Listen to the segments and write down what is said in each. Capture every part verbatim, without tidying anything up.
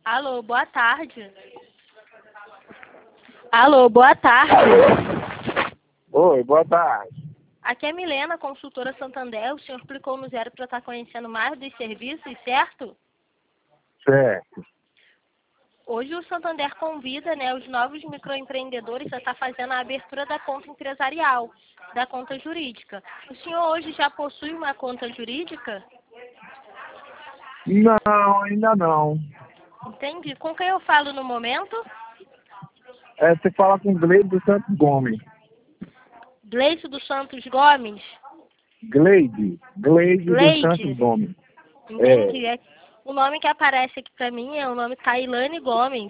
Alô, boa tarde. Alô, boa tarde. Oi, boa tarde. Aqui é Milena, consultora Santander. O senhor clicou no zero para estar conhecendo mais dos serviços, certo? Certo. Hoje o Santander convida, né, os novos microempreendedores a estar fazendo a abertura da conta empresarial, da conta jurídica. O senhor hoje já possui uma conta jurídica? Não, ainda não. Entendi. Com quem eu falo no momento? É, você fala com o Gleide dos Santos Gomes. Gleice dos Santos Gomes? Gleide. Gleide dos Santos Gleide? Gomes. Entendi. É. O nome que aparece aqui pra mim é o nome Tailane Gomes.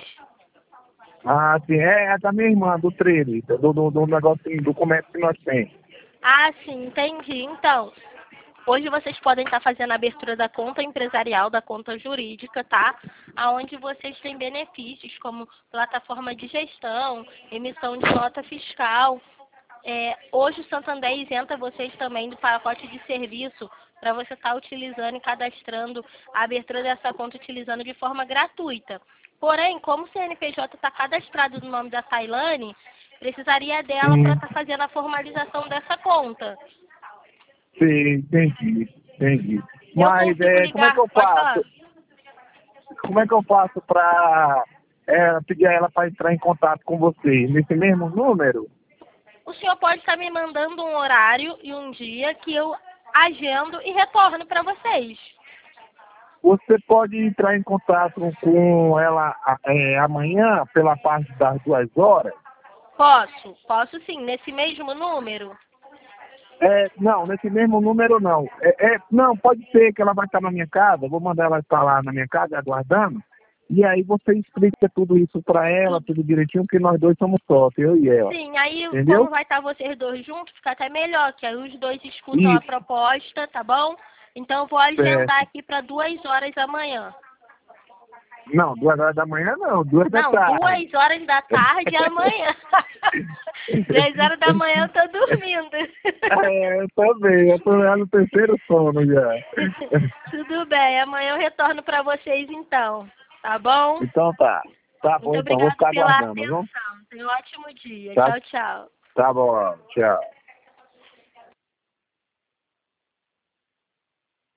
Ah, sim. É, é da minha irmã, do trade, do, do, do negocinho, do comércio que nós temos. Ah, sim, entendi. Então, hoje vocês podem estar fazendo a abertura da conta empresarial, da conta jurídica, tá? Aonde vocês têm benefícios como plataforma de gestão, emissão de nota fiscal. É, hoje o Santander isenta vocês também do pacote de serviço para você estar utilizando e cadastrando a abertura dessa conta utilizando de forma gratuita. Porém, como o C N P J está cadastrado no nome da Tailane, precisaria dela para Sim, estar fazendo a formalização dessa conta. sim, entendi, entendi. Eu Mas consigo é, como é ligar? que eu Pode falar? faço? Como é que eu faço para é, pedir a ela para entrar em contato com você? Nesse mesmo número? O senhor pode estar me mandando um horário e um dia que eu agendo e retorno para vocês. Você pode entrar em contato com ela é, amanhã, pela parte das duas horas? Posso? Posso sim, nesse mesmo número? É, não, nesse mesmo número não. É, é, não, pode ser que ela vai estar na minha casa, vou mandar ela estar lá na minha casa aguardando, e aí você explica tudo isso para ela, tudo direitinho, porque nós dois somos sócios, eu e ela. Sim, aí como Entendeu? vai estar vocês dois juntos, fica até melhor, que aí os dois escutam a Isso, proposta, tá bom? Então eu vou agendar certo. aqui para duas horas da manhã. Não, duas horas da manhã não, duas da Não, tarde. duas horas da tarde é amanhã. Três horas da manhã eu tô dormindo. É, eu também, eu tô já no terceiro sono já. Tudo bem, amanhã eu retorno para vocês então, tá bom? Então tá. Tá bom Muito então, vou obrigada ficar pela aguardando, viu? atenção. Tenha um ótimo dia. Tá, Tchau, tchau. tá bom, tchau.